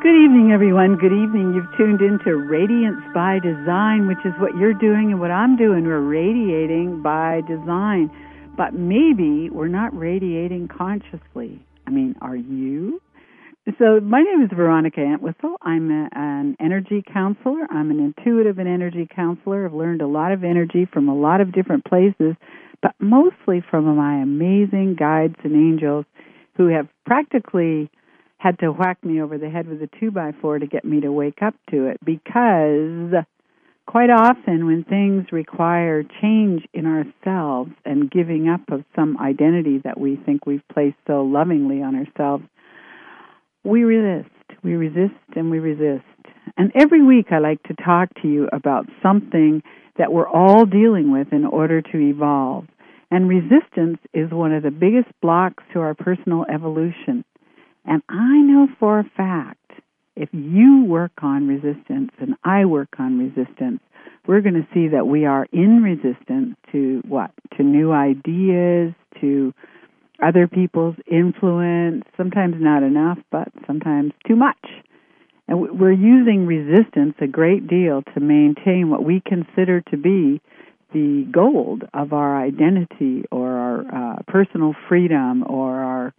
Good evening, everyone. Good evening. You've tuned into Radiance by Design, which is what you're doing and what I'm doing. We're radiating by design. But maybe we're not radiating consciously. I mean, are you? So my name is Veronica Entwistle. I'm an energy counselor. I'm an intuitive and energy counselor. I've learned a lot of energy from a lot of different places, but mostly from my amazing guides and angels who have practically had to whack me over the head with a 2x4 to get me to wake up to it, because quite often when things require change in ourselves and giving up of some identity that we think we've placed so lovingly on ourselves, we resist. We resist and we resist. And every week I like to talk to you about something that we're all dealing with in order to evolve. And resistance is one of the biggest blocks to our personal evolution. And I know for a fact, if you work on resistance and I work on resistance, we're going to see that we are in resistance to what? To new ideas, to other people's influence, sometimes not enough, but sometimes too much. And we're using resistance a great deal to maintain what we consider to be the gold of our identity or our personal freedom or our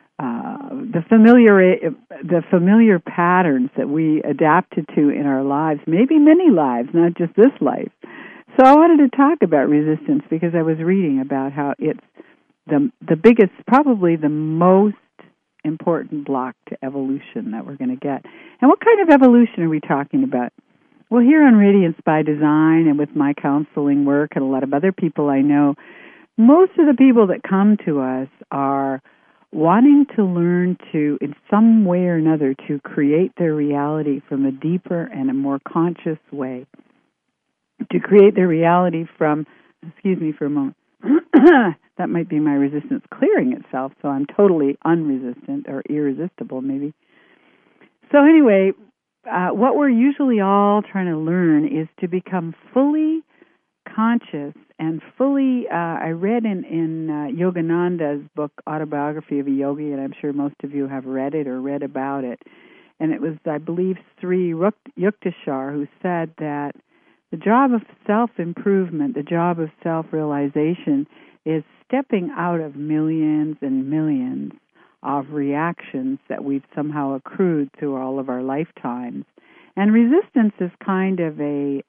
the familiar patterns that we adapted to in our lives, maybe many lives, not just this life. So I wanted to talk about resistance because I was reading about how it's the biggest, probably the most important block to evolution that we're going to get. And what kind of evolution are we talking about? Well, here on Radiance by Design and with my counseling work and a lot of other people I know, most of the people that come to us are wanting to learn to, in some way or another, to create their reality from a deeper and a more conscious way. To create their reality from, excuse me for a moment, that might be my resistance clearing itself, so I'm totally unresistant or irresistible maybe. So anyway, what we're usually all trying to learn is to become fully conscious and fully, I read in Yogananda's book, Autobiography of a Yogi, and I'm sure most of you have read it or read about it. And it was, I believe, Sri Yukteswar who said that the job of self-improvement, the job of self-realization is stepping out of millions and millions of reactions that we've somehow accrued through all of our lifetimes. And resistance is kind of a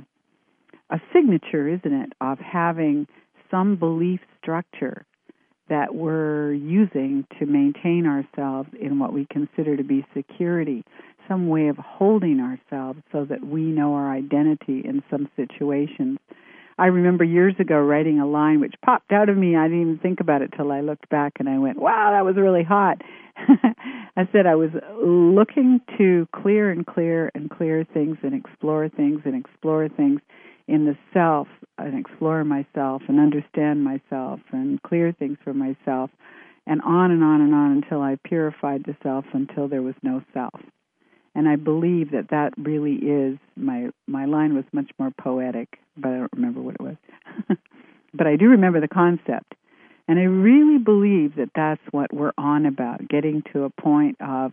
signature, isn't it, of having some belief structure that we're using to maintain ourselves in what we consider to be security, some way of holding ourselves so that we know our identity in some situations. I remember years ago writing a line which popped out of me. I didn't even think about it till I looked back and I went, wow, that was really hot. I said I was looking to clear and clear and clear things and explore things and explore things in the self and explore myself and understand myself and clear things for myself and on and on and on until I purified the self until there was no self. And I believe that that really is, my line was much more poetic, but I don't remember what it was. But I do remember the concept. And I really believe that that's what we're on about, getting to a point of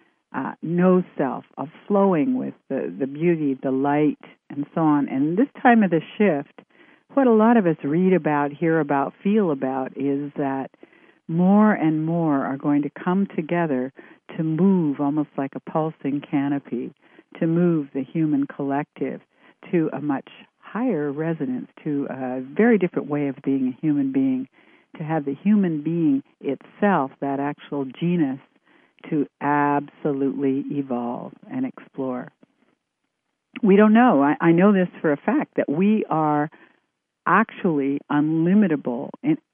no self, of flowing with the beauty, the light, and so on. And this time of the shift, what a lot of us read about, hear about, feel about is that more and more are going to come together to move almost like a pulsing canopy, to move the human collective to a much higher resonance, to a very different way of being a human being, to have the human being itself, that actual genus, to absolutely evolve and explore. We don't know. I know this for a fact, that we are actually unlimitable,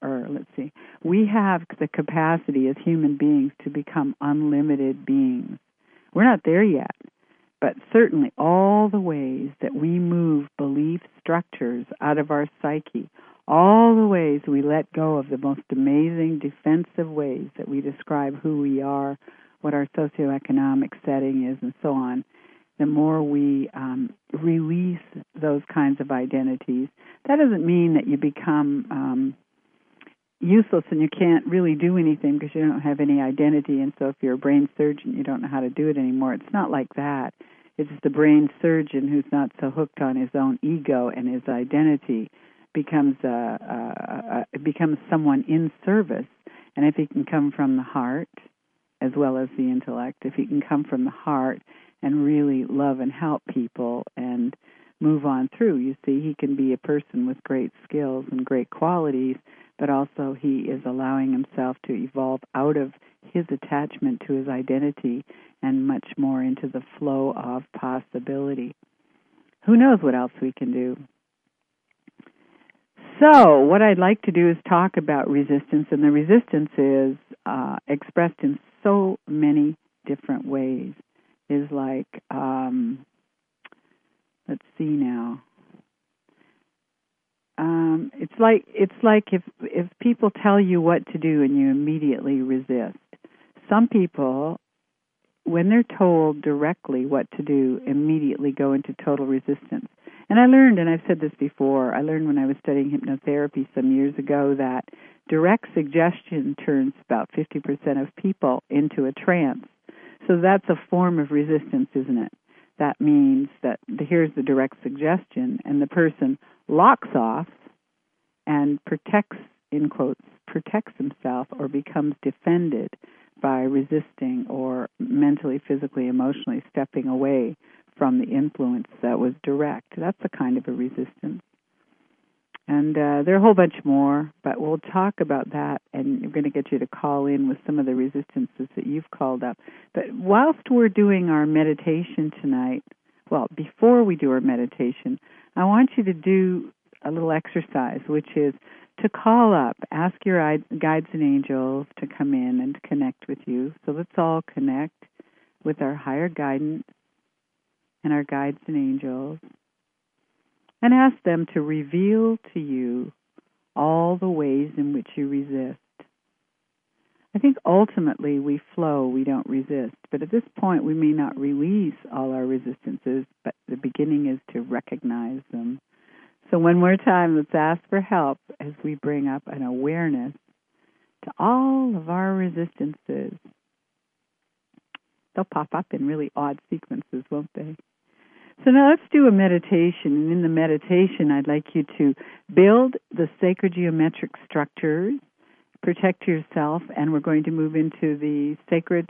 we have the capacity as human beings to become unlimited beings. We're not there yet, but certainly all the ways that we move belief structures out of our psyche, all the ways we let go of the most amazing defensive ways that we describe who we are, what our socioeconomic setting is, and so on, the more we release those kinds of identities. That doesn't mean that you become, useless and you can't really do anything because you don't have any identity. And so if you're a brain surgeon, you don't know how to do it anymore. It's not like that. It's the brain surgeon who's not so hooked on his own ego and his identity becomes someone in service. And if he can come from the heart as well as the intellect, if he can come from the heart and really love and help people and move on through, you see, he can be a person with great skills and great qualities, but also he is allowing himself to evolve out of his attachment to his identity and much more into the flow of possibility. Who knows what else we can do? So what I'd like to do is talk about resistance, and the resistance is expressed in so many different ways. Is like, let's see now. It's like if people tell you what to do and you immediately resist. Some people, when they're told directly what to do, immediately go into total resistance. And I learned, and I've said this before, I learned when I was studying hypnotherapy some years ago that direct suggestion turns about 50% of people into a trance. So that's a form of resistance, isn't it? That means that here's the direct suggestion, and the person locks off and protects, in quotes, protects himself or becomes defended by resisting or mentally, physically, emotionally stepping away from the influence that was direct. That's a kind of a resistance. And there are a whole bunch more, but we'll talk about that, and we're going to get you to call in with some of the resistances that you've called up. But whilst we're doing our meditation tonight, well, before we do our meditation, I want you to do a little exercise, which is to call up, ask your guides and angels to come in and connect with you. So let's all connect with our higher guidance and our guides and angels, and ask them to reveal to you all the ways in which you resist. I think ultimately we flow, we don't resist. But at this point, we may not release all our resistances, but the beginning is to recognize them. So one more time, let's ask for help as we bring up an awareness to all of our resistances. They'll pop up in really odd sequences, won't they? So now let's do a meditation. And in the meditation, I'd like you to build the sacred geometric structures, protect yourself, and we're going to move into the sacred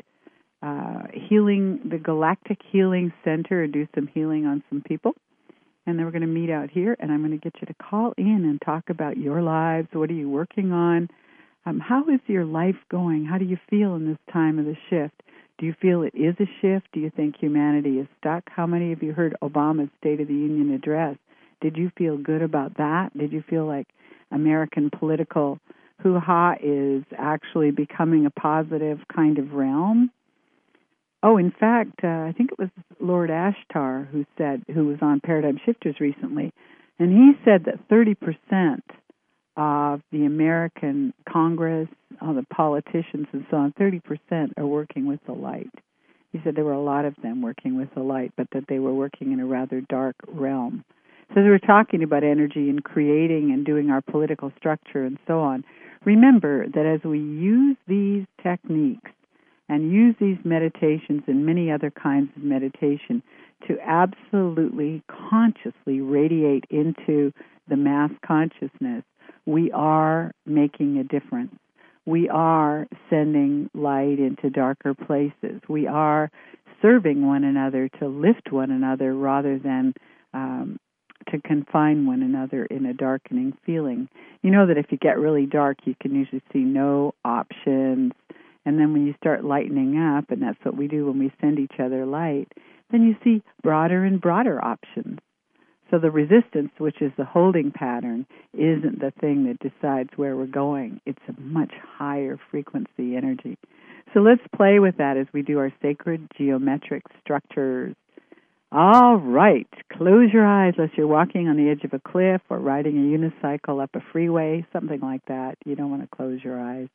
healing, the Galactic Healing Center, and do some healing on some people. And then we're going to meet out here, and I'm going to get you to call in and talk about your lives. What are you working on? How is your life going? How do you feel in this time of the shift? Do you feel it is a shift? Do you think humanity is stuck? How many of you heard Obama's State of the Union address? Did you feel good about that? Did you feel like American political hoo-ha is actually becoming a positive kind of realm? Oh, in fact, I think it was Lord Ashtar who was on Paradigm Shifters recently, and he said that 30% of the American Congress, all the politicians and so on, 30% are working with the light. He said there were a lot of them working with the light, but that they were working in a rather dark realm. So as we're talking about energy and creating and doing our political structure and so on, remember that as we use these techniques and use these meditations and many other kinds of meditation to absolutely consciously radiate into the mass consciousness, we are making a difference. We are sending light into darker places. We are serving one another to lift one another rather than to confine one another in a darkening feeling. You know that if you get really dark, you can usually see no options. And then when you start lightening up, and that's what we do when we send each other light, then you see broader and broader options. So the resistance, which is the holding pattern, isn't the thing that decides where we're going. It's a much higher frequency energy. So let's play with that as we do our sacred geometric structures. All right. Close your eyes unless you're walking on the edge of a cliff or riding a unicycle up a freeway, something like that. You don't want to close your eyes.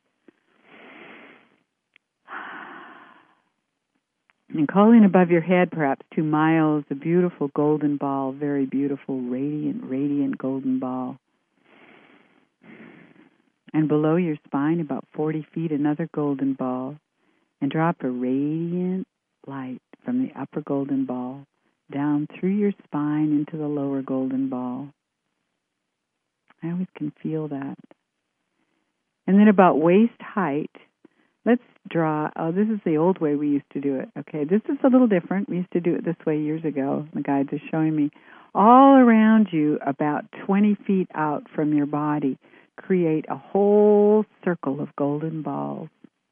And calling above your head, perhaps 2 miles, a beautiful golden ball, very beautiful, radiant golden ball. And below your spine, about 40 feet, another golden ball. And drop a radiant light from the upper golden ball down through your spine into the lower golden ball. I always can feel that. And then about waist height, let's draw, this is the old way we used to do it. Okay, this is a little different. We used to do it this way years ago. The guides are showing me. All around you, about 20 feet out from your body, create a whole circle of golden balls.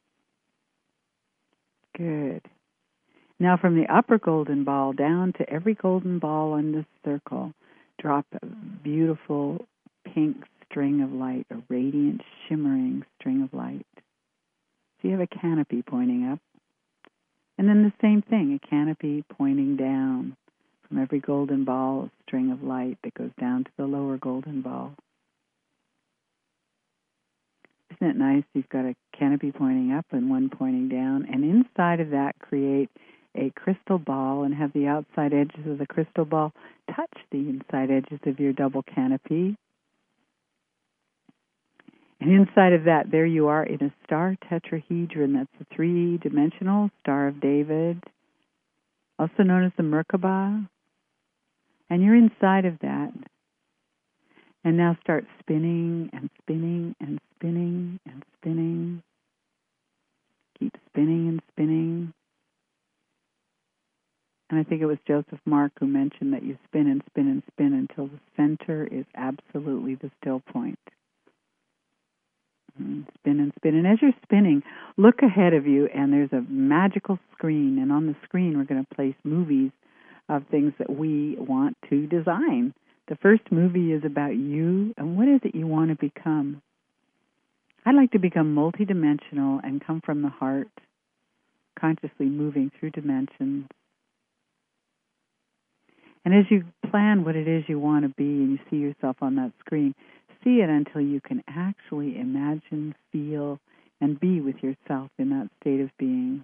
Good. Now from the upper golden ball down to every golden ball in this circle, drop a beautiful pink string of light, a radiant, shimmering string of light. So you have a canopy pointing up. And then the same thing, a canopy pointing down. From every golden ball, a string of light that goes down to the lower golden ball. Isn't it nice? You've got a canopy pointing up and one pointing down. And inside of that, create a crystal ball and have the outside edges of the crystal ball touch the inside edges of your double canopy. And inside of that, there you are in a star tetrahedron. That's a three-dimensional Star of David, also known as the Merkaba. And you're inside of that. And now start spinning and spinning and spinning and spinning. Keep spinning and spinning. And I think it was Joseph Mark who mentioned that you spin and spin and spin until the center is absolutely the still point. Spin and spin. And as you're spinning, look ahead of you, and there's a magical screen. And on the screen, we're going to place movies of things that we want to design. The first movie is about you, and what is it you want to become? I'd like to become multidimensional and come from the heart, consciously moving through dimensions. And as you plan what it is you want to be and you see yourself on that screen, see it until you can actually imagine, feel, and be with yourself in that state of being.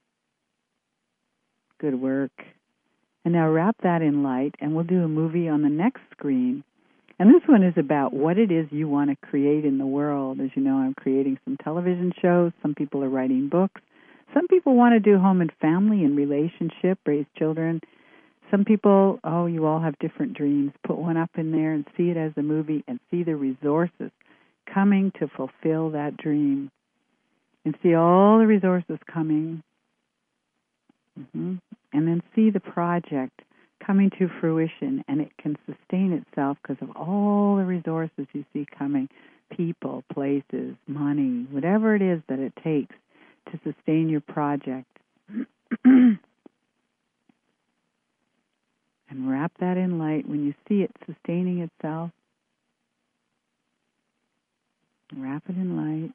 Good work. And now wrap that in light, and we'll do a movie on the next screen. And this one is about what it is you want to create in the world. As you know, I'm creating some television shows. Some people are writing books. Some people want to do home and family and relationship, raise children. Some people, you all have different dreams. Put one up in there and see it as a movie and see the resources coming to fulfill that dream. And see all the resources coming. And then see the project coming to fruition, and it can sustain itself because of all the resources you see coming, people, places, money, whatever it is that it takes to sustain your project. And wrap that in light. When you see it sustaining itself, wrap it in light.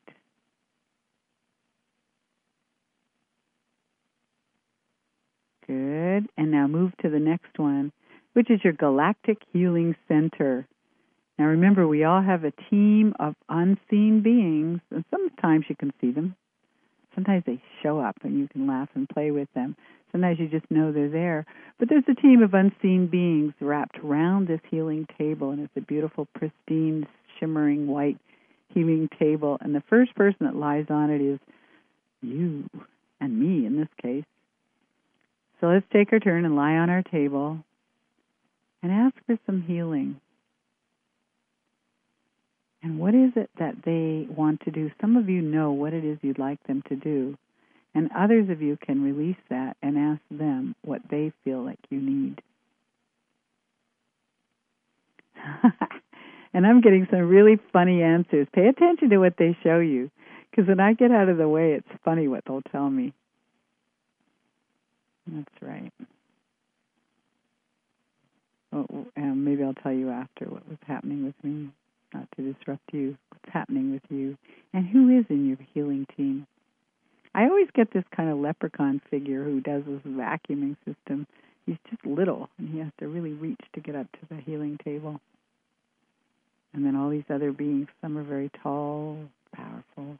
Good. And now move to the next one, which is your Galactic Healing Center. Now remember, we all have a team of unseen beings, and sometimes you can see them. Sometimes they show up and you can laugh and play with them. Sometimes you just know they're there. But there's a team of unseen beings wrapped around this healing table, and it's a beautiful, pristine, shimmering white healing table. And the first person that lies on it is you and me in this case. So let's take our turn and lie on our table and ask for some healing. And what is it that they want to do? Some of you know what it is you'd like them to do. And others of you can release that and ask them what they feel like you need. And I'm getting some really funny answers. Pay attention to what they show you, because when I get out of the way, it's funny what they'll tell me. That's right. Maybe I'll tell you after what was happening with me, not to disrupt you. What's happening with you, and who is in your healing team? I always get this kind of leprechaun figure who does this vacuuming system. He's just little, and he has to really reach to get up to the healing table. And then all these other beings, some are very tall, powerful.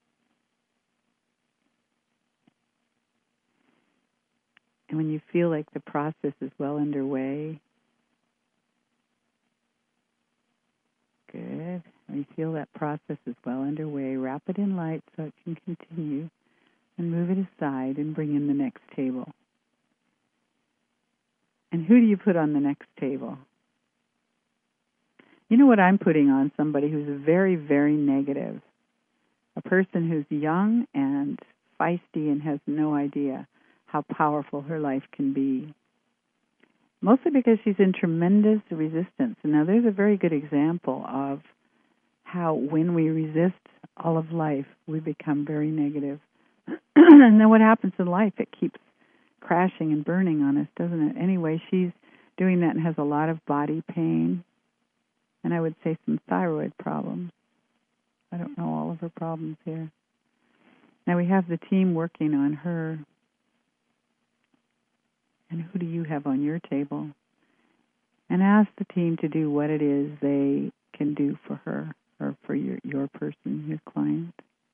And when you feel like the process is well underway, good. Good. We feel that process is well underway. Wrap it in light so it can continue. And move it aside and bring in the next table. And who do you put on the next table? You know what I'm putting on? Somebody who's very, very negative. A person who's young and feisty and has no idea how powerful her life can be. Mostly because she's in tremendous resistance. And now there's a very good example of how when we resist all of life, we become very negative. And then what happens in life? It keeps crashing and burning on us, doesn't it? Anyway, she's doing that and has a lot of body pain. And I would say some thyroid problems. I don't know all of her problems here. Now we have the team working on her. And who do you have on your table? And ask the team to do what it is they can do for her or for your person, your client.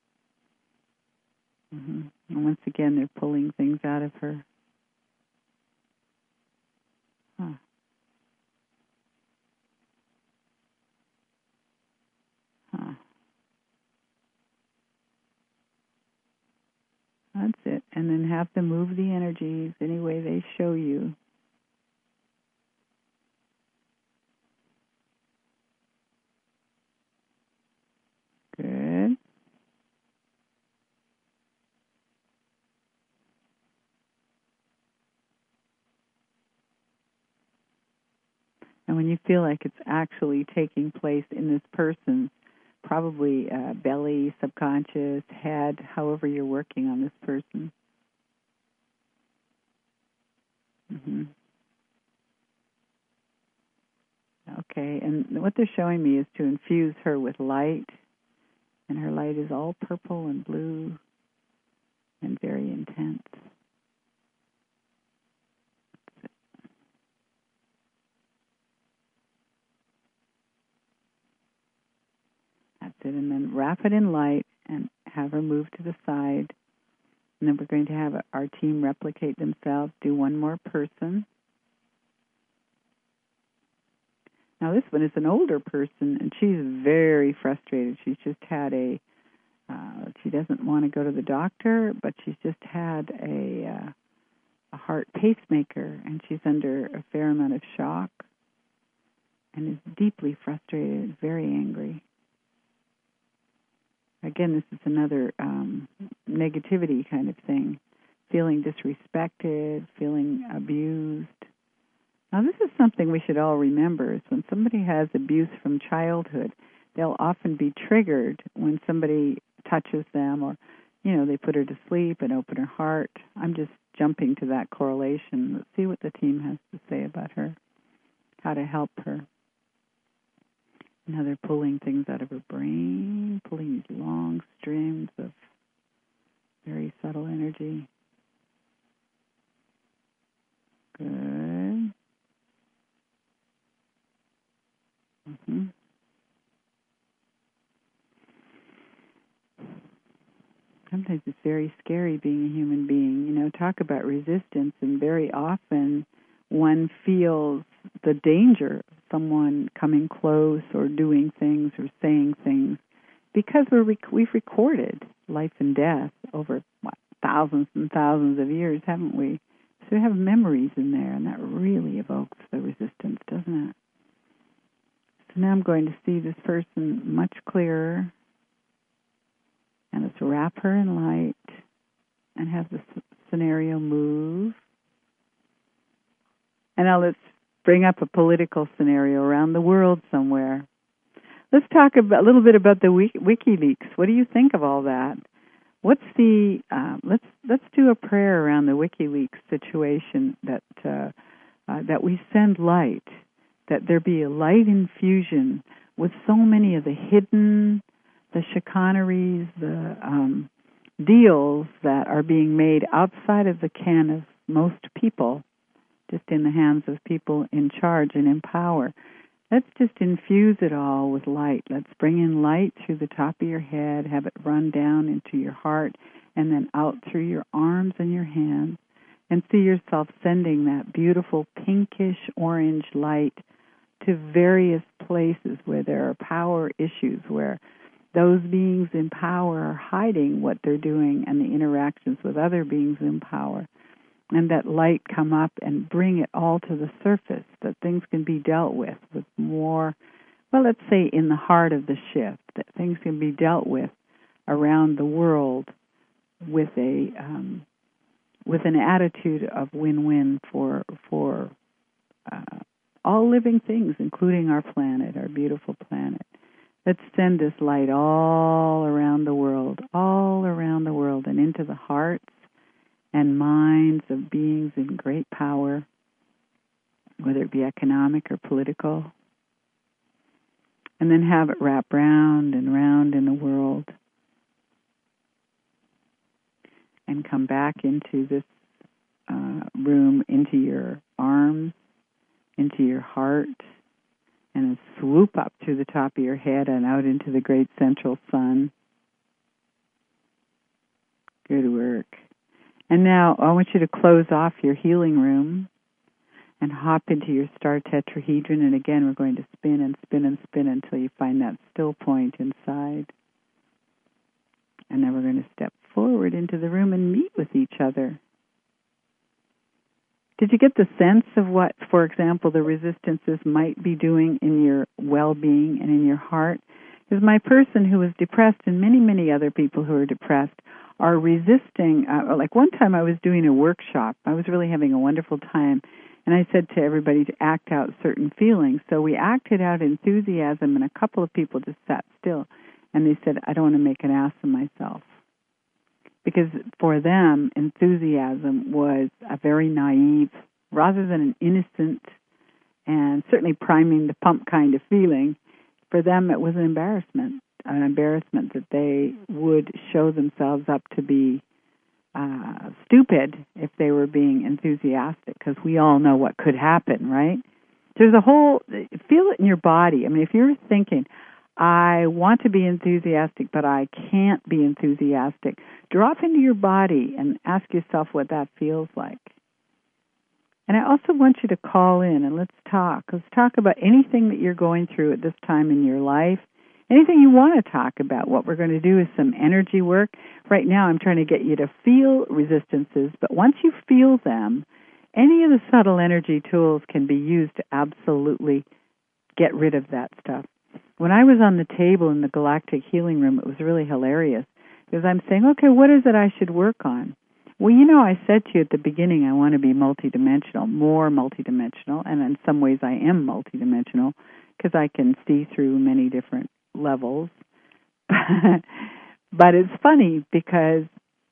And once again, they're pulling things out of her. That's it. And then have them move the energies any way they show you. Good. And when you feel like it's actually taking place in this person's probably belly, subconscious, head, however you're working on this person. Okay, and what they're showing me is to infuse her with light, and her light is all purple and blue and very intense. That's it, and then wrap it in light and have her move to the side. And then we're going to have our team replicate themselves, do one more person. Now this one is an older person, and she's very frustrated. She's just had she doesn't want to go to the doctor, but she's just had a heart pacemaker, and she's under a fair amount of shock and is deeply frustrated, very angry. Again, this is another negativity kind of thing, feeling disrespected, feeling abused. Now, this is something we should all remember, is when somebody has abuse from childhood, they'll often be triggered when somebody touches them or, they put her to sleep and open her heart. I'm just jumping to that correlation. Let's see what the team has to say about her, how to help her. Now they're pulling things out of her brain, pulling these long streams of very subtle energy. Good. Sometimes it's very scary being a human being. Talk about resistance, and very often one feels the danger of someone coming close or doing things or saying things because we've recorded life and death over thousands and thousands of years, haven't we? So we have memories in there, and that really evokes the resistance, doesn't it? So now I'm going to see this person much clearer, and let's wrap her in light and have the scenario move. And now let's bring up a political scenario around the world somewhere. Let's talk a little bit about the WikiLeaks. What do you think of all that? What's the let's do a prayer around the WikiLeaks situation that we send light, that there be a light infusion with so many of the hidden, the chicaneries, the deals that are being made outside of the ken of most people, just in the hands of people in charge and in power. Let's just infuse it all with light. Let's bring in light through the top of your head, have it run down into your heart, and then out through your arms and your hands, and see yourself sending that beautiful pinkish orange light to various places where there are power issues, where those beings in power are hiding what they're doing and the interactions with other beings in power. And that light come up and bring it all to the surface, that things can be dealt with more, well, let's say in the heart of the shift, that things can be dealt with around the world with an attitude of win-win for all living things, including our planet, our beautiful planet. Let's send this light all around the world, and into the hearts and minds of beings in great power, whether it be economic or political, and then have it wrap round and round in the world and come back into this room, into your arms, into your heart, and swoop up to the top of your head and out into the great central sun. Good work. And now I want you to close off your healing room and hop into your star tetrahedron. And again, we're going to spin and spin and spin until you find that still point inside. And then we're going to step forward into the room and meet with each other. Did you get the sense of what, for example, the resistances might be doing in your well-being and in your heart? Because my person who was depressed and many, many other people who are depressed are resisting. Like one time I was doing a workshop. I was really having a wonderful time. And I said to everybody to act out certain feelings. So we acted out enthusiasm, and a couple of people just sat still. And they said, I don't want to make an ass of myself. Because for them, enthusiasm was a very naive, rather than an innocent and certainly priming the pump kind of feeling. For them, it was an embarrassment that they would show themselves up to be stupid if they were being enthusiastic, because we all know what could happen, right? There's a whole, feel it in your body. I mean, if you're thinking, I want to be enthusiastic, but I can't be enthusiastic, drop into your body and ask yourself what that feels like. And I also want you to call in and let's talk. Let's talk about anything that you're going through at this time in your life, anything you want to talk about. What we're going to do is some energy work. Right now I'm trying to get you to feel resistances, but once you feel them, any of the subtle energy tools can be used to absolutely get rid of that stuff. When I was on the table in the Galactic Healing Room, it was really hilarious because I'm saying, okay, what is it I should work on? Well, you know, I said to you at the beginning, I want to be multidimensional, more multidimensional, and in some ways I am multidimensional because I can see through many different levels. But it's funny because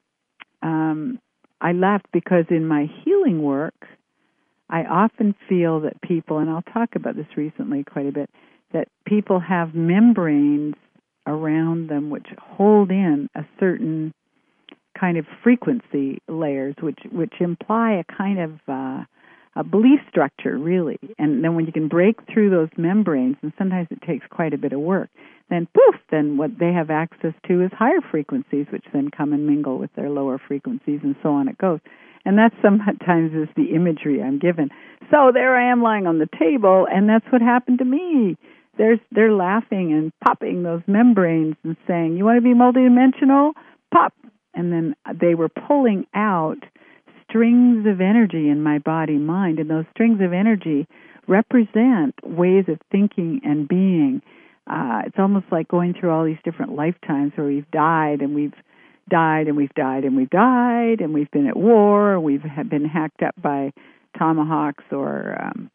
I laughed because in my healing work, I often feel that people, and I'll talk about this recently quite a bit, that people have membranes around them which hold in a certain kind of frequency layers, which imply a kind of a belief structure, really. And then when you can break through those membranes, and sometimes it takes quite a bit of work, then poof, then what they have access to is higher frequencies, which then come and mingle with their lower frequencies, and so on it goes. And that sometimes is the imagery I'm given. So there I am lying on the table, and that's what happened to me. They're laughing and popping those membranes and saying, you want to be multidimensional? Pop! And then they were pulling out strings of energy in my body-mind, and those strings of energy represent ways of thinking and being. It's almost like going through all these different lifetimes where we've died and we've died and we've died and we've died and we've been at war, we've been hacked up by tomahawks or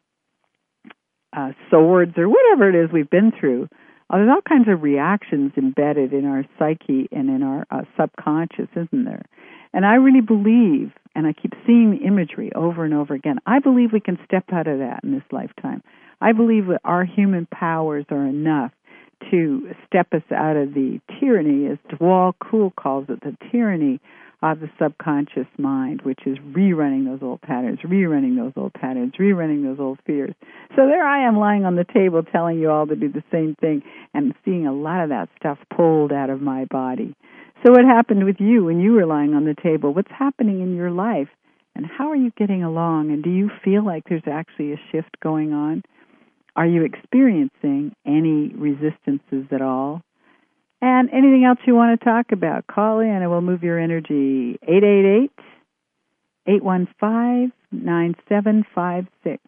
swords or whatever it is we've been through. There's all kinds of reactions embedded in our psyche and in our subconscious, isn't there? And I really believe, and I keep seeing the imagery over and over again, I believe we can step out of that in this lifetime. I believe that our human powers are enough to step us out of the tyranny, as Dwal Kuhl calls it, the tyranny of the subconscious mind, which is rerunning those old patterns, rerunning those old fears. So there I am lying on the table telling you all to do the same thing and seeing a lot of that stuff pulled out of my body. So what happened with you when you were lying on the table? What's happening in your life? And how are you getting along? And do you feel like there's actually a shift going on? are you experiencing any resistances at all? And anything else you want to talk about, call in and we'll move your energy. 888-815-9756.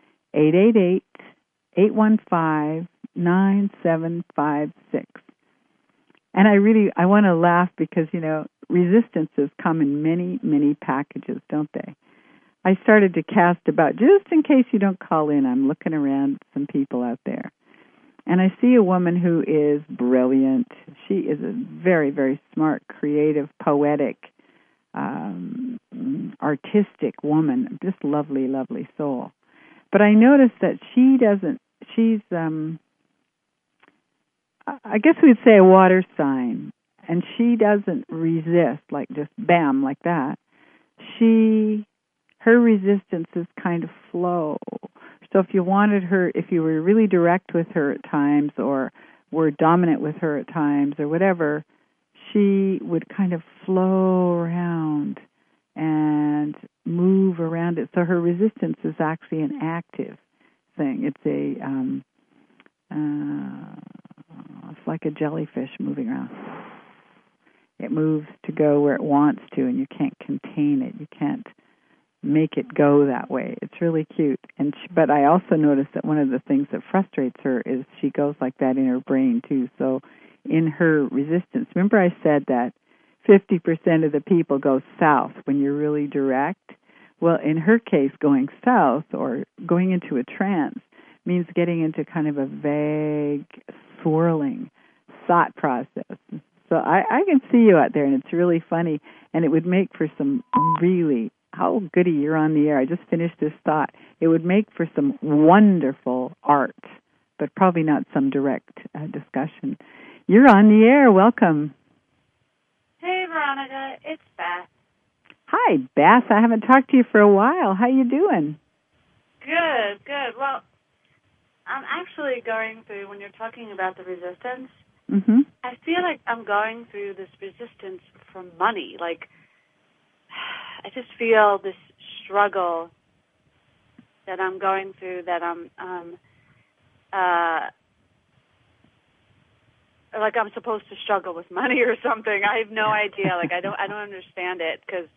888-815-9756. And I want to laugh because, resistances come in many, many packages, don't they? I started to cast about, just in case you don't call in, I'm looking around at some people out there. And I see a woman who is brilliant. She is a very, very smart, creative, poetic, artistic woman. Just lovely, lovely soul. But I noticed that she's, I guess we'd say a water sign. And she doesn't resist, like just bam, like that. Her resistances kind of flow. So if you were really direct with her at times or were dominant with her at times or whatever, she would kind of flow around and move around it. So her resistance is actually an active thing. It's it's like a jellyfish moving around. It moves to go where it wants to, and you can't contain it. You can't make it go that way. It's really cute. But I also noticed that one of the things that frustrates her is she goes like that in her brain too. So in her resistance, remember I said that 50% of the people go south when you're really direct? Well, in her case, going south or going into a trance means getting into kind of a vague, swirling thought process. So I can see you out there, and it's really funny, and it would make for some really, how goody, you're on the air. I just finished this thought. It would make for some wonderful art, but probably not some direct discussion. You're on the air. Welcome. Hey, Veronica. It's Beth. Hi, Beth. I haven't talked to you for a while. How you doing? Good, good. Well, I'm actually going through, when you're talking about the resistance, I feel like I'm going through this resistance for money. Like, I just feel this struggle that I'm going through, that like I'm supposed to struggle with money or something. I have no idea. Like, I don't understand it, because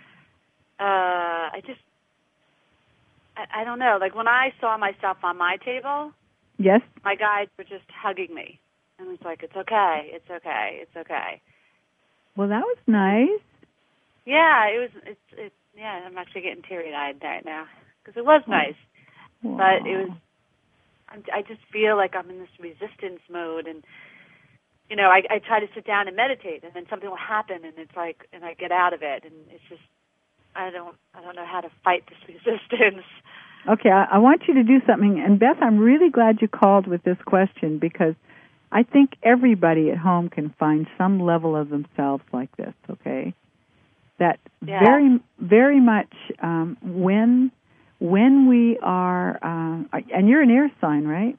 I don't know. Like, when I saw myself on my table, yes, my guides were just hugging me. And it's like, it's okay, it's okay, it's okay. Well, that was nice. Yeah, yeah, I'm actually getting teary-eyed right now, because it was nice. Wow. But it was, I just feel like I'm in this resistance mode, and, I try to sit down and meditate, and then something will happen, and it's like, and I get out of it, and it's just, I don't know how to fight this resistance. Okay, I want you to do something. And Beth, I'm really glad you called with this question, because I think everybody at home can find some level of themselves like this, okay? That very, very much when we are, and you're an air sign, right?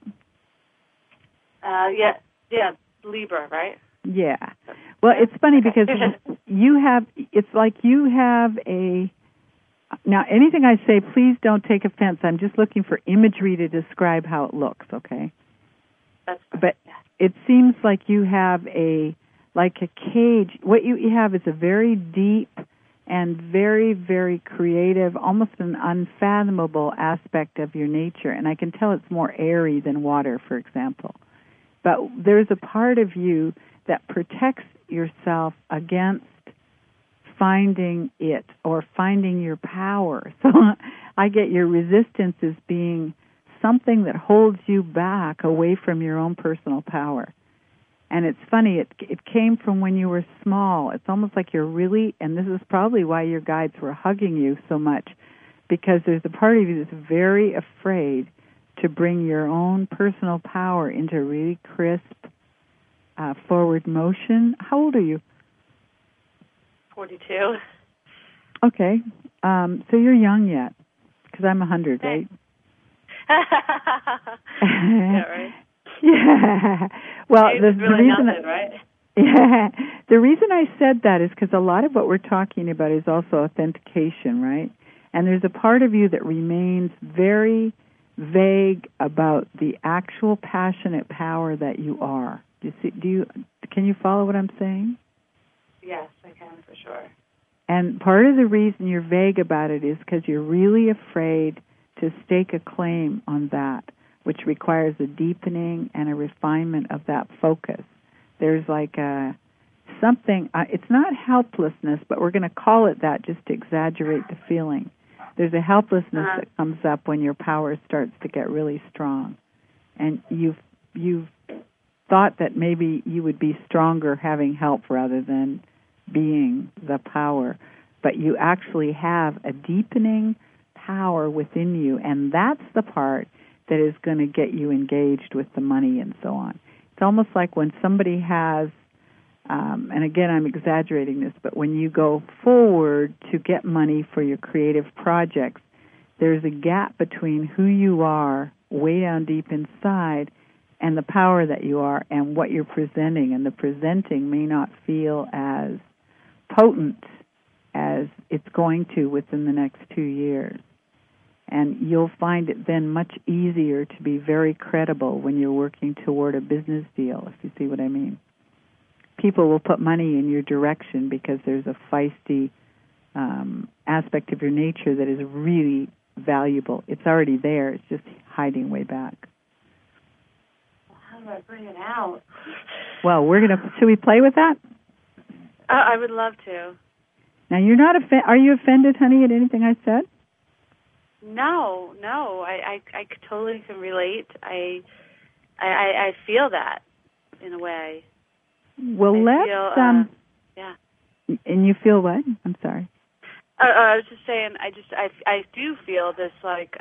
Yeah, Libra, right? Yeah. Well, it's funny because it's like you have now anything I say, please don't take offense. I'm just looking for imagery to describe how it looks, okay? But it seems like you have a cage. What you have is a very deep and very, very creative, almost an unfathomable aspect of your nature. And I can tell it's more airy than water, for example. But there's a part of you that protects yourself against finding it or finding your power. So I get your resistance as being something that holds you back away from your own personal power. And it's funny, it came from when you were small. It's almost like you're really, and this is probably why your guides were hugging you so much, because there's a part of you that's very afraid to bring your own personal power into really crisp, forward motion. How old are you? 42. Okay. So you're young yet, because I'm 100, right? Yeah, right. Yeah. Well, the really reason nothing, right? Yeah. The reason I said that is because a lot of what we're talking about is also authentication, right? And there's a part of you that remains very, vague about the actual passionate power that you are. Can you follow what I'm saying? Yes, I can, for sure. And part of the reason you're vague about it is because you're really afraid to stake a claim on that, which requires a deepening and a refinement of that focus. There's like something, it's not helplessness, but we're going to call it that just to exaggerate the feeling. There's a helplessness that comes up when your power starts to get really strong. And you've thought that maybe you would be stronger having help rather than being the power. But you actually have a deepening power within you, and that's the part that is going to get you engaged with the money and so on. It's almost like when somebody has, and again I'm exaggerating this, but when you go forward to get money for your creative projects, there's a gap between who you are way down deep inside and the power that you are and what you're presenting. And the presenting may not feel as potent as it's going to within the next 2 years. And you'll find it then much easier to be very credible when you're working toward a business deal, if you see what I mean. People will put money in your direction because there's a feisty aspect of your nature that is really valuable. It's already there. It's just hiding way back. Well, how do I bring it out? Well, should we play with that? I would love to. Now, you're not are you offended, honey, at anything I said? No. I totally can relate. I feel that in a way. Well, yeah. And you feel what? I'm sorry. I was just saying. I do feel this like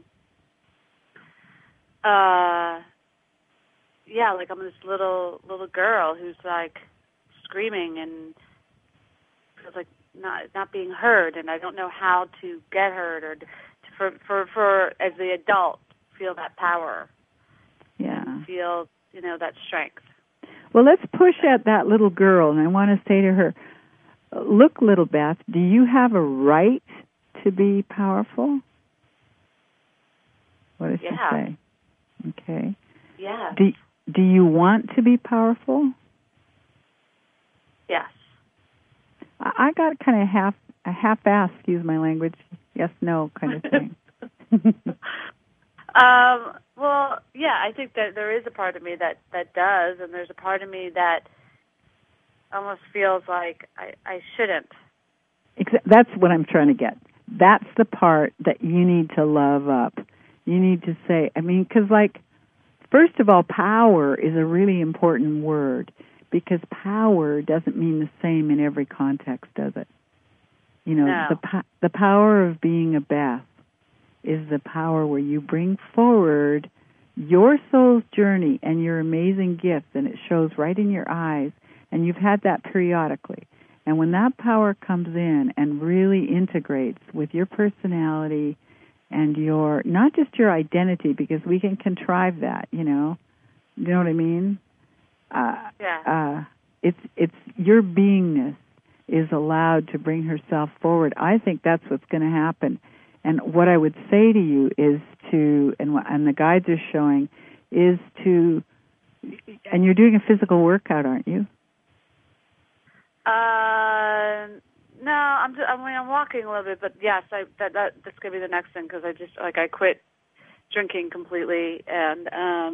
like I'm this little girl who's like screaming and feels like not being heard, and I don't know how to get heard or for as the adult feel that power. Yeah. And feel that strength. Well, let's push at that little girl, and I want to say to her, look, little Beth, do you have a right to be powerful? What does she say? Okay. Yeah. Do you want to be powerful? Yes. I got kind of a half-ass, excuse my language, yes, no kind of thing. Well, yeah, I think that there is a part of me that does, and there's a part of me that almost feels like I shouldn't. That's what I'm trying to get. That's the part that you need to love up. You need to say, because first of all, power is a really important word, because power doesn't mean the same in every context, does it? No. The power of being a Beth is the power where you bring forward your soul's journey and your amazing gifts, and it shows right in your eyes, and you've had that periodically. And when that power comes in and really integrates with your personality and your, not just your identity, because we can contrive that, you know what I mean? It's your beingness is allowed to bring herself forward. I think that's what's going to happen. And what I would say to you is and the guides are showing, is to, and you're doing a physical workout, aren't you? No, I'm walking a little bit, but yes, that's going to be the next thing, because I quit drinking completely, and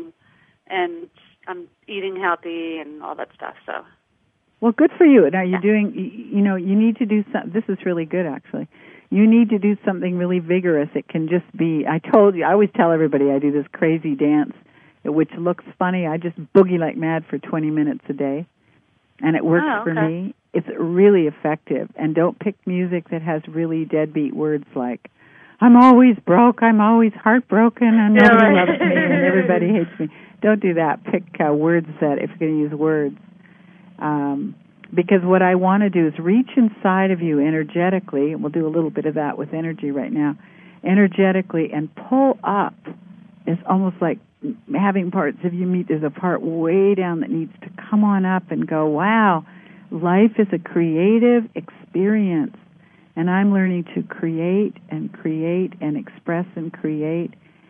I'm eating healthy and all that stuff, so. Well, good for you. Now you're doing, you need to do something. This is really good, actually. You need to do something really vigorous. It can just be, I always tell everybody I do this crazy dance, which looks funny. I just boogie like mad for 20 minutes a day, and it works for me. It's really effective. And don't pick music that has really deadbeat words like, I'm always broke, I'm always heartbroken, and nobody loves me, and everybody hates me. Don't do that. Pick words that, if you're going to use words. Because what I want to do is reach inside of you energetically, and we'll do a little bit of that with energy right now, energetically, and pull up. It's almost like having parts of you meet, there's a part way down that needs to come on up and go, wow, life is a creative experience, and I'm learning to create and express and create.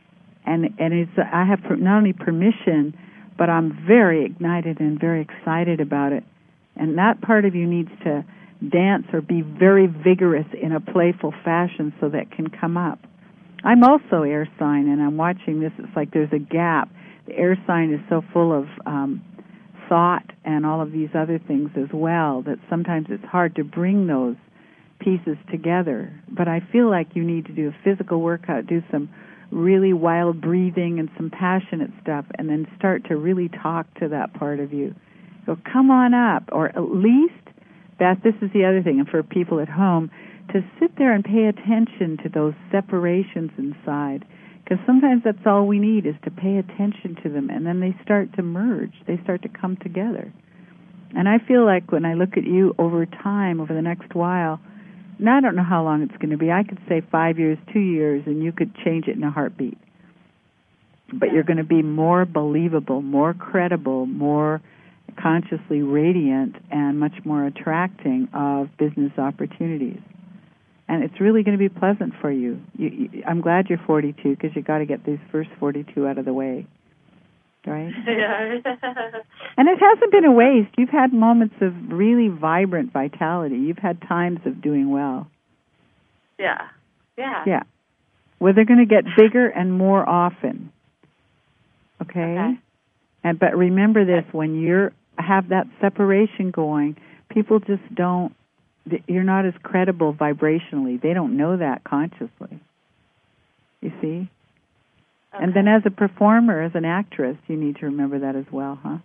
and I have not only permission, but I'm very ignited and very excited about it. And that part of you needs to dance or be very vigorous in a playful fashion so that can come up. I'm also air sign, and I'm watching this. It's like there's a gap. The air sign is so full of thought and all of these other things as well that sometimes it's hard to bring those pieces together. But I feel like you need to do a physical workout, do some really wild breathing and some passionate stuff, and then start to really talk to that part of you. Go, come on up, or at least, Beth, this is the other thing, and for people at home, to sit there and pay attention to those separations inside, because sometimes that's all we need is to pay attention to them, and then they start to merge, they start to come together. And I feel like when I look at you over time, over the next while, now I don't know how long it's going to be. I could say 5 years, 2 years, and you could change it in a heartbeat. But you're going to be more believable, more credible, more consciously radiant, and much more attracting of business opportunities. And it's really going to be pleasant for you. I'm glad you're 42 because you got to get these first 42 out of the way, right? Yeah. And it hasn't been a waste. You've had moments of really vibrant vitality. You've had times of doing well. Yeah. Yeah. Yeah. Well, they're going to get bigger and more often. Okay? But remember this, when you have that separation going, people just don't, you're not as credible vibrationally. They don't know that consciously. You see? Okay. And then as a performer, as an actress, you need to remember that as well, huh?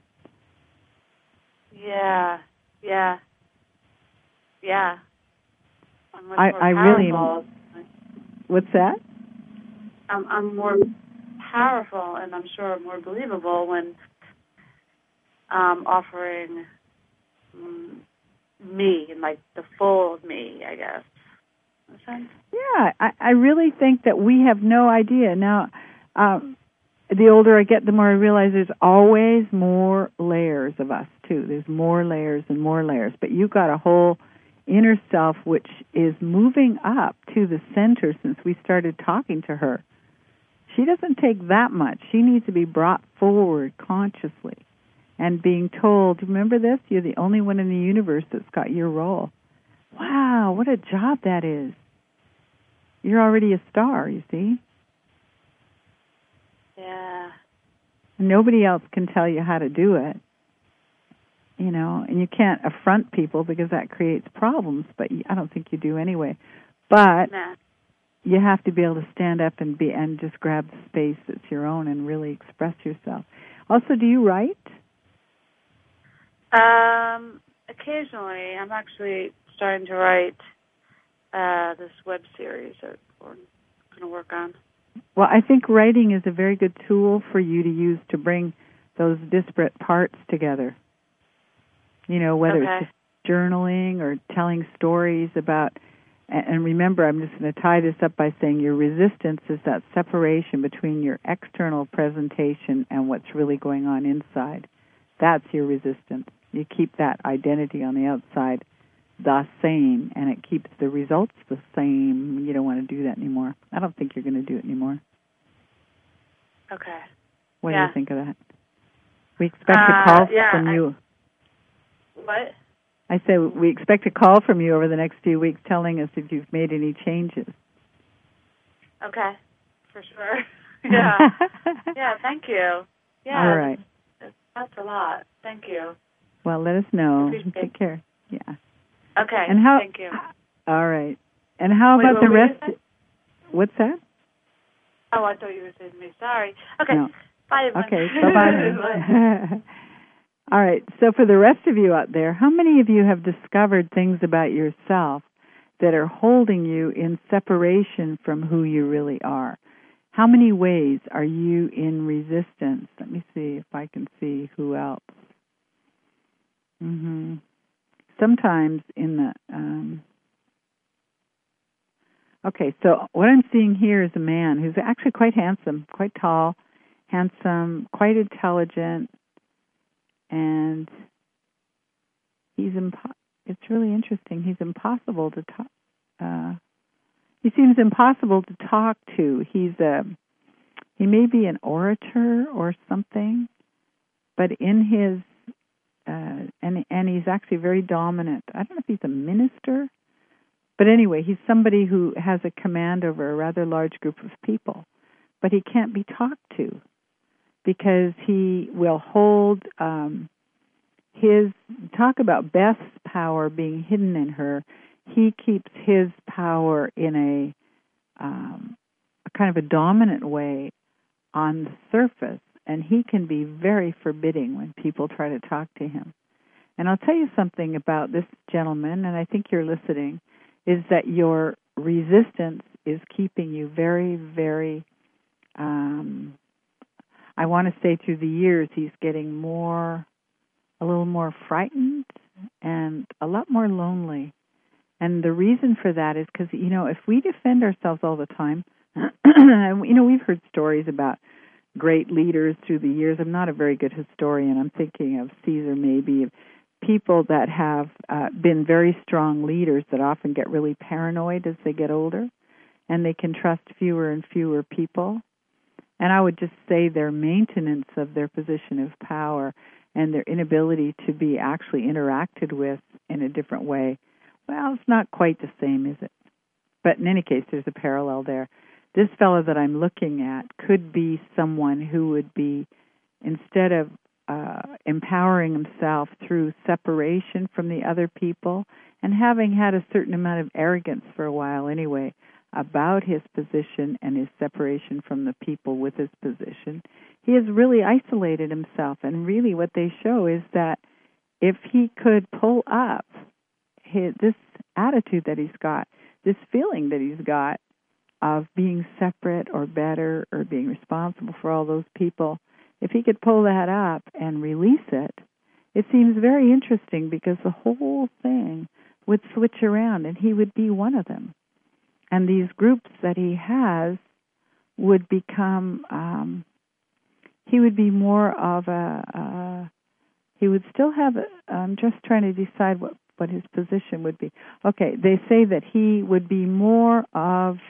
Yeah. Yeah. Yeah. I really... What's that? I'm more powerful, and I'm sure more believable when offering me, and like the full of me, I guess. Makes sense? Yeah, I really think that we have no idea. Now, the older I get, the more I realize there's always more layers of us, too. There's more layers and more layers. But you've got a whole inner self which is moving up to the center since we started talking to her. She doesn't take that much. She needs to be brought forward consciously and being told, remember this? You're the only one in the universe that's got your role. Wow, what a job that is. You're already a star, you see? Yeah. Nobody else can tell you how to do it. You know, and you can't affront people because that creates problems, but I don't think you do anyway. But you have to be able to stand up and just grab the space that's your own and really express yourself. Also, do you write? Occasionally. I'm actually starting to write this web series that we're going to work on. Well, I think writing is a very good tool for you to use to bring those disparate parts together. You know, whether it's just journaling or telling stories about, and remember, I'm just going to tie this up by saying your resistance is that separation between your external presentation and what's really going on inside. That's your resistance. You keep that identity on the outside the same, and it keeps the results the same. You don't want to do that anymore. I don't think you're going to do it anymore. Okay. What do you think of that? We expect a call from you. What? I said we expect a call from you over the next few weeks telling us if you've made any changes. Okay, for sure. Yeah. Yeah, thank you. Yeah. All right. That's a lot. Thank you. Well, let us know. Take care. Yeah. Okay, thank you. All right. And how about the rest? What's that? Oh, I thought you were saying to me. Sorry. Okay. No. Bye, everyone. Okay, bye-bye. All right, so for the rest of you out there, how many of you have discovered things about yourself that are holding you in separation from who you really are? How many ways are you in resistance? Let me see if I can see who else. Sometimes in the... Okay, so what I'm seeing here is a man who's actually quite handsome, quite tall, handsome, quite intelligent, and it's really interesting. He's impossible to talk. He seems impossible to talk to. He's He may be an orator or something, but in his and he's actually very dominant. I don't know if he's a minister, but anyway, he's somebody who has a command over a rather large group of people. But he can't be talked to because he will hold his, talk about Beth's power being hidden in her. He keeps his power in a kind of a dominant way on the surface, and he can be very forbidding when people try to talk to him. And I'll tell you something about this gentleman, and I think you're listening, is that your resistance is keeping you very, very, I want to say through the years, he's getting a little more frightened and a lot more lonely. And the reason for that is because, if we defend ourselves all the time, we've heard stories about great leaders through the years. I'm not a very good historian. I'm thinking of Caesar, maybe, of people that have been very strong leaders that often get really paranoid as they get older, and they can trust fewer and fewer people. And I would just say their maintenance of their position of power and their inability to be actually interacted with in a different way, well, it's not quite the same, is it? But in any case, there's a parallel there. This fellow that I'm looking at could be someone who would be, instead of empowering himself through separation from the other people, and having had a certain amount of arrogance for a while anyway about his position and his separation from the people with his position, he has really isolated himself. And really what they show is that if he could pull up this attitude that he's got, this feeling that he's got of being separate or better or being responsible for all those people, if he could pull that up and release it, it seems very interesting because the whole thing would switch around and he would be one of them. And these groups that he has would become, he would be more of he would still have, I'm just trying to decide what his position would be. Okay, they say that he would be more of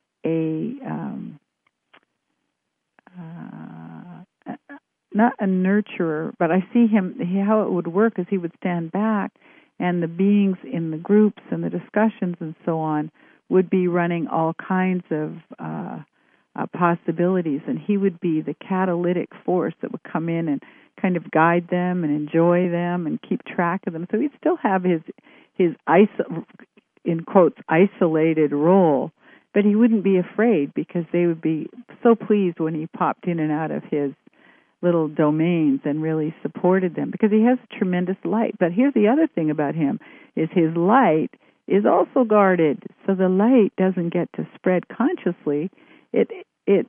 not a nurturer, but I see how it would work is he would stand back, and the beings in the groups and the discussions and so on would be running all kinds of possibilities, and he would be the catalytic force that would come in and kind of guide them and enjoy them and keep track of them. So he'd still have his in quotes isolated role, but he wouldn't be afraid because they would be so pleased when he popped in and out of his little domains and really supported them because he has tremendous light. But here's the other thing about him is his light is also guarded, so the light doesn't get to spread consciously. It's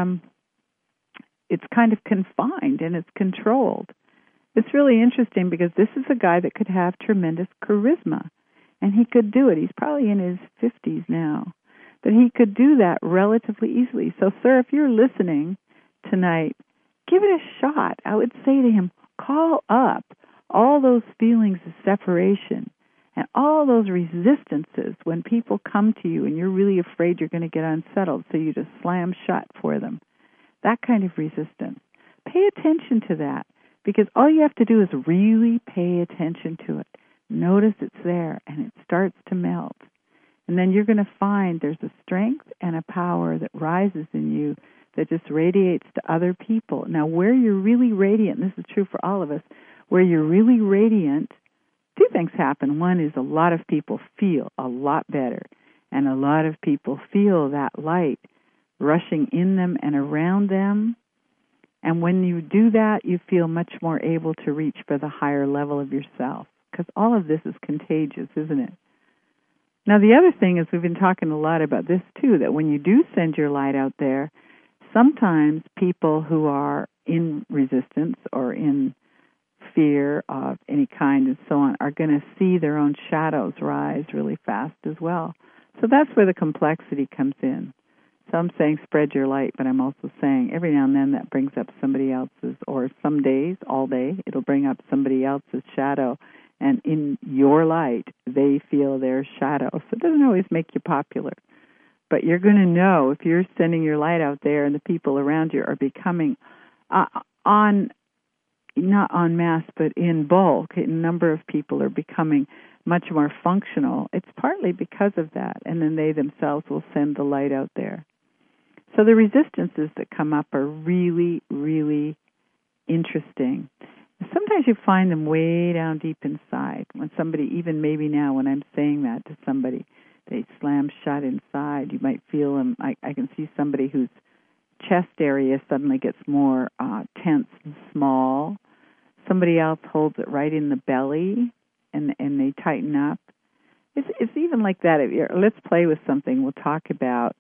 kind of confined and it's controlled. It's really interesting because this is a guy that could have tremendous charisma, and he could do it. He's probably in his 50s now, but he could do that relatively easily. So, sir, if you're listening tonight, give it a shot. I would say to him, call up all those feelings of separation and all those resistances when people come to you and you're really afraid you're going to get unsettled, so you just slam shut for them. That kind of resistance. Pay attention to that, because all you have to do is really pay attention to it. Notice it's there, and it starts to melt. And then you're going to find there's a strength and a power that rises in you that just radiates to other people. Now, where you're really radiant, and this is true for all of us, where you're really radiant, two things happen. One is a lot of people feel a lot better, and a lot of people feel that light rushing in them and around them. And when you do that, you feel much more able to reach for the higher level of yourself, because all of this is contagious, isn't it? Now, the other thing is we've been talking a lot about this, too, that when you do send your light out there, sometimes people who are in resistance or in fear of any kind and so on are going to see their own shadows rise really fast as well. So that's where the complexity comes in. So I'm saying spread your light, but I'm also saying every now and then that brings up somebody else's, or some days, all day, it'll bring up somebody else's shadow. And in your light, they feel their shadow. So it doesn't always make you popular. but you're going to know if you're sending your light out there and the people around you are becoming not en masse, but in bulk, a number of people are becoming much more functional. It's partly because of that, and then they themselves will send the light out there. So the resistances that come up are really, really interesting. Sometimes you find them way down deep inside. When somebody, even maybe now when I'm saying that to somebody, they slam shut inside. You might feel them. I can see somebody whose chest area suddenly gets more tense and small. Somebody else holds it right in the belly, and they tighten up. It's even like that. Let's play with something. We'll talk about,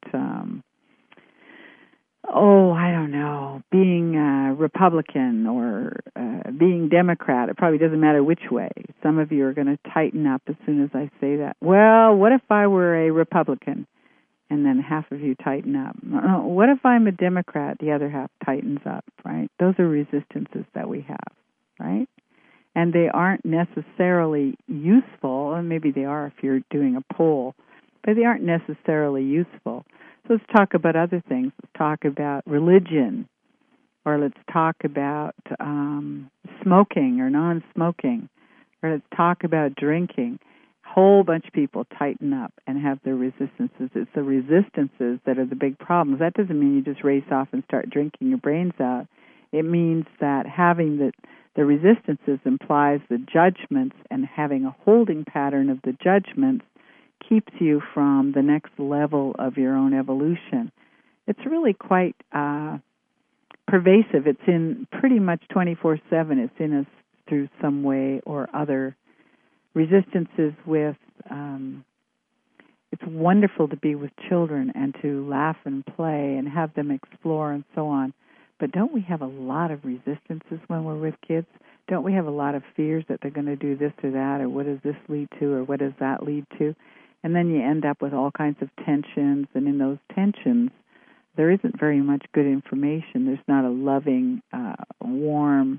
I don't know, being Republican or being Democrat. It probably doesn't matter which way. Some of you are going to tighten up as soon as I say that. Well, what if I were a Republican? And then half of you tighten up. What if I'm a Democrat? The other half tightens up, right? Those are resistances that we have, right? And they aren't necessarily useful, and maybe they are if you're doing a poll, but they aren't necessarily useful. So let's talk about other things. Let's talk about religion, or let's talk about smoking or non-smoking, or let's talk about drinking. Whole bunch of people tighten up and have their resistances. It's the resistances that are the big problems. That doesn't mean you just race off and start drinking your brains out. It means that having the resistances implies the judgments, and having a holding pattern of the judgments keeps you from the next level of your own evolution. It's really quite pervasive. It's in pretty much 24/7. It's in us through some way or other. Resistances with, it's wonderful to be with children and to laugh and play and have them explore and so on. But don't we have a lot of resistances when we're with kids? Don't we have a lot of fears that they're going to do this or that, or what does this lead to, or what does that lead to? And then you end up with all kinds of tensions, and in those tensions, there isn't very much good information. There's not a loving, warm,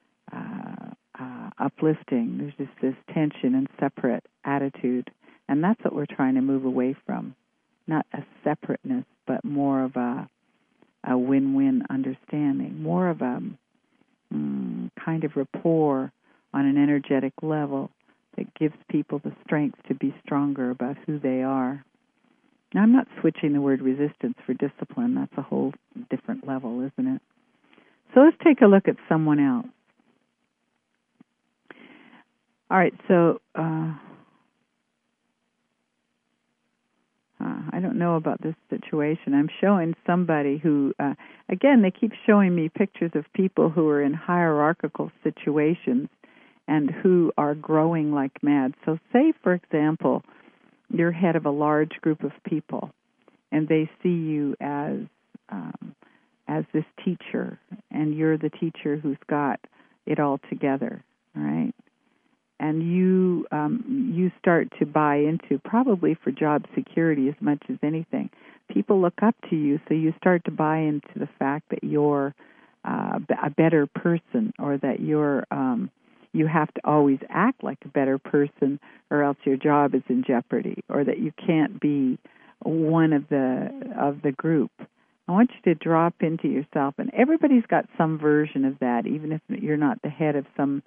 uplifting. There's just this tension and separate attitude, and that's what we're trying to move away from. Not a separateness, but more of a win-win understanding, more of a kind of rapport on an energetic level that gives people the strength to be stronger about who they are. Now, I'm not switching the word resistance for discipline. That's a whole different level, isn't it? So let's take a look at someone else. All right, so I don't know about this situation. I'm showing somebody who, again, they keep showing me pictures of people who are in hierarchical situations and who are growing like mad. So say, for example, you're head of a large group of people, and they see you as this teacher, and you're the teacher who's got it all together, right? And you start to buy into, probably for job security as much as anything. People look up to you, so you start to buy into the fact that you're a better person, or that you have to always act like a better person, or else your job is in jeopardy, or that you can't be one of the group. I want you to drop into yourself, and everybody's got some version of that, even if you're not the head of some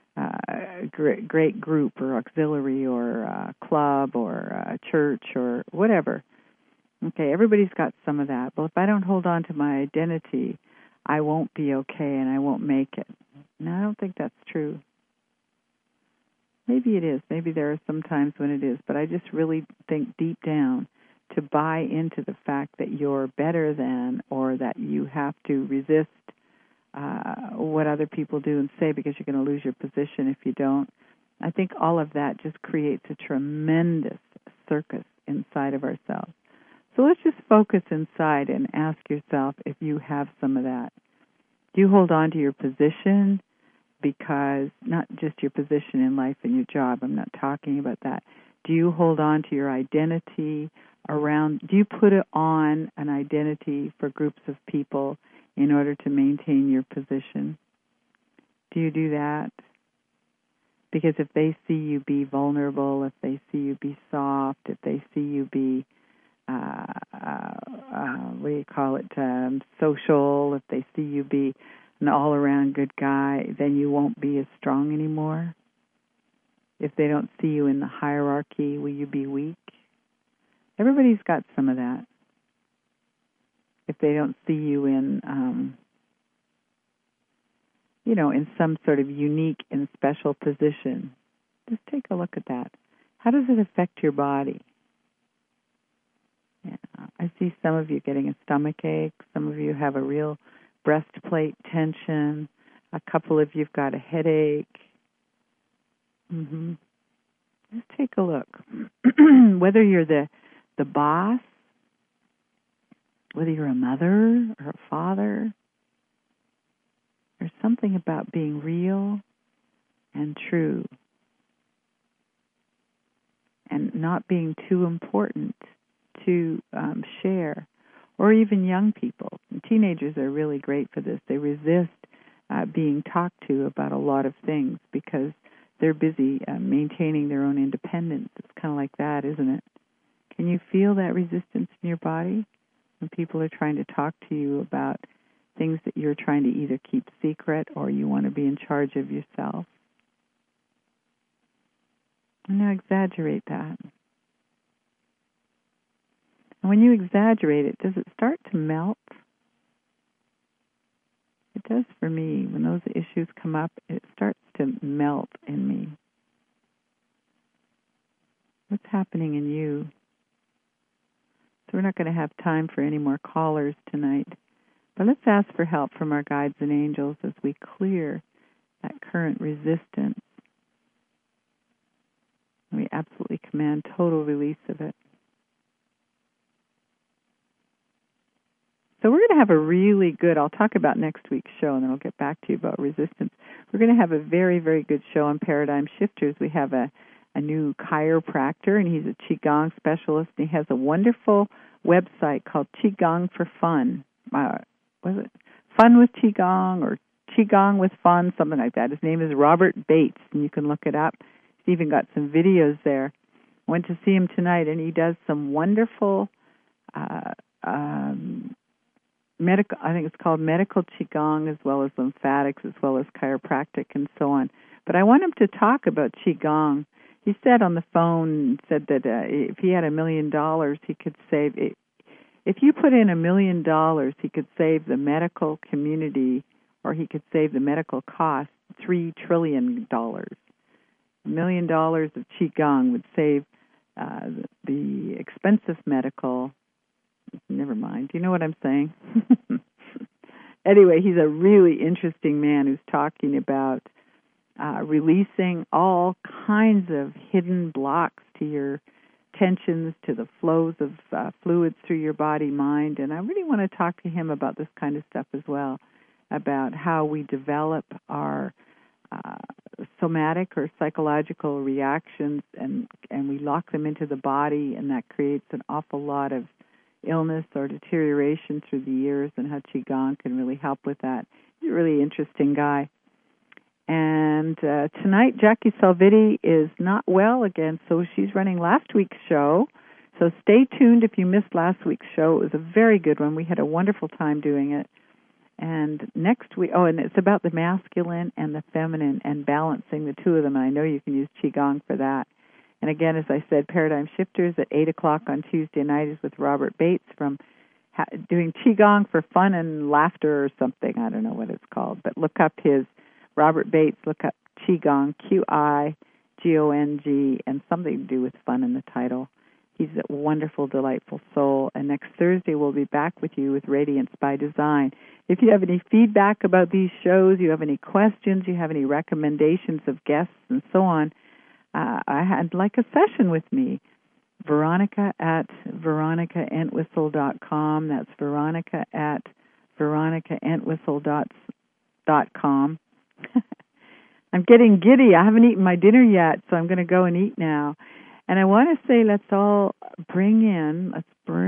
great group or auxiliary or club or church or whatever. Okay, everybody's got some of that. Well, if I don't hold on to my identity, I won't be okay and I won't make it. No, I don't think that's true. Maybe it is. Maybe there are some times when it is. But I just really think deep down to buy into the fact that you're better than, or that you have to resist what other people do and say because you're going to lose your position if you don't. I think all of that just creates a tremendous circus inside of ourselves. So let's just focus inside and ask yourself if you have some of that. Do you hold on to your position? Because not just your position in life and your job, I'm not talking about that. Do you hold on to your identity around, do you put it on an identity for groups of people in order to maintain your position? Do you do that? Because if they see you be vulnerable, if they see you be soft, if they see you be what do you call it, social, if they see you be an all-around good guy, then you won't be as strong anymore. If they don't see you in the hierarchy, will you be weak? Everybody's got some of that. If they don't see you in, in some sort of unique and special position, just take a look at that. How does it affect your body? Yeah, I see some of you getting a stomach ache. Some of you have a real breastplate tension. A couple of you've got a headache. Just take a look. Whether you're the boss, whether you're a mother or a father, there's something about being real and true and not being too important to share, or even young people. And teenagers are really great for this. They resist being talked to about a lot of things because they're busy maintaining their own independence. It's kind of like that, isn't it? Can you feel that resistance in your body when people are trying to talk to you about things that you're trying to either keep secret or you want to be in charge of yourself? And now exaggerate that. And when you exaggerate it, does it start to melt? It does for me. When those issues come up, it starts to melt in me. What's happening in you? So we're not going to have time for any more callers tonight. But let's ask for help from our guides and angels as we clear that current resistance. We absolutely command total release of it. So we're going to have a really good, I'll talk about next week's show, and then I'll get back to you about resistance. We're going to have a very, very good show on Paradigm Shifters. We have a new chiropractor, and he's a Qigong specialist, and he has a wonderful website called Qigong for Fun. Was it Fun with Qigong or Qigong with Fun, something like that. His name is Robert Bates, and you can look it up. He's even got some videos there. I went to see him tonight, and he does some wonderful medical, I think it's called medical Qigong, as well as lymphatics, as well as chiropractic, and so on. But I want him to talk about Qigong. He said on the phone, said that if he had $1 million, he could save it. If you put in $1 million, he could save the medical community, or he could save the medical cost $3 trillion. $1 million of Qigong would save the expensive medical. Never mind. Do you know what I'm saying? Anyway, he's a really interesting man who's talking about releasing all kinds of hidden blocks to your tensions, to the flows of fluids through your body, mind. And I really want to talk to him about this kind of stuff as well, about how we develop our somatic or psychological reactions and we lock them into the body, and that creates an awful lot of illness or deterioration through the years, and how Qigong can really help with that. He's a really interesting guy. And tonight, Jackie Salvitti is not well again, so she's running last week's show. So stay tuned if you missed last week's show. It was a very good one. We had a wonderful time doing it. And next week, and it's about the masculine and the feminine and balancing the two of them. And I know you can use Qigong for that. And again, as I said, Paradigm Shifters at 8 o'clock on Tuesday night is with Robert Bates from doing Qigong for Fun and Laughter or something. I don't know what it's called. But look up his Robert Bates, look up Qigong, Qigong, and something to do with fun in the title. He's a wonderful, delightful soul. And next Thursday, we'll be back with you with Radiance by Design. If you have any feedback about these shows, you have any questions, you have any recommendations of guests and so on, I'd like a session with me. Veronica at veronicaentwistle.com. That's Veronica at veronicaentwistle.com. I'm getting giddy. I haven't eaten my dinner yet, so I'm going to go and eat now. And I want to say let's bring in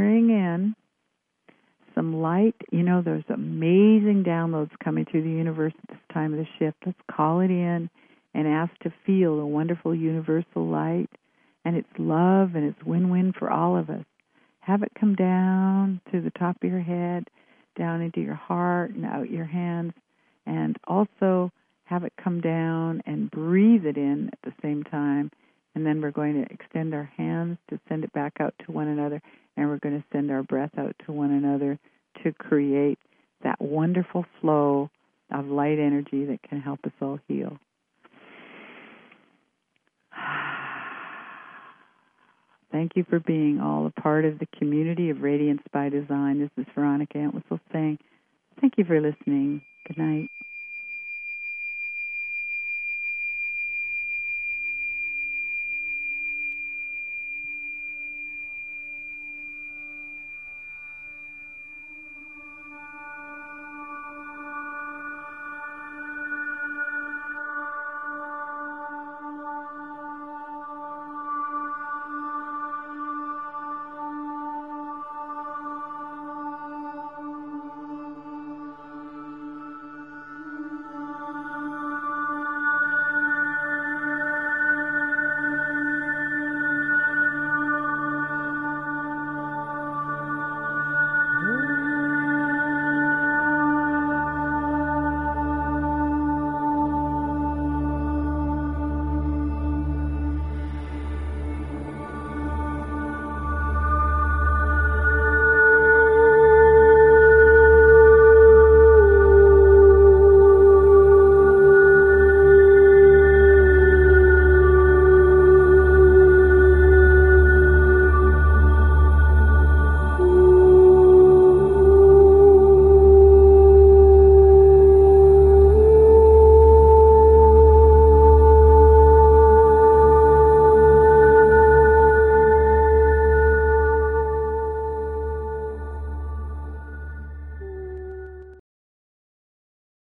some light. You know, there's amazing downloads coming through the universe at this time of the shift. Let's call it in and ask to feel the wonderful universal light. And it's love, and it's win-win for all of us. have it come down through the top of your head, down into your heart and out your hands, and also have it come down and breathe it in at the same time. And then we're going to extend our hands to send it back out to one another, and we're going to send our breath out to one another to create that wonderful flow of light energy that can help us all heal. Thank you for being all a part of the community of Radiance by Design. This is Veronica Entwistle saying thank you for listening. Good night.